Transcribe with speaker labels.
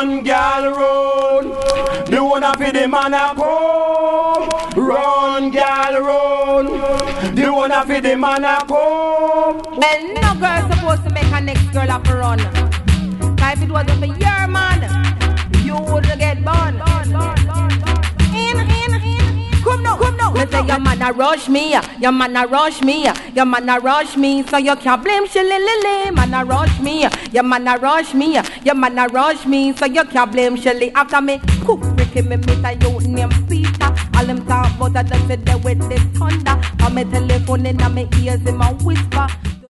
Speaker 1: Run, girl, run. The one of the man a come. Run, girl, run. The one of the man a come.
Speaker 2: Well, no girl supposed to make her next girl have to run. Cause if it wasn't for your man, you would get born. Come now. Me say your man a rush me, your man a rush me, your man a rush me, so you can't blame Shelly. Man a rush me, your man a rush me, your man a rush me, so you can't blame Shelly. After me cook, Ricky me meet a youth named Peter. All them talk about I just sit there with this thunder. On my telephone in my ears, him a whisper.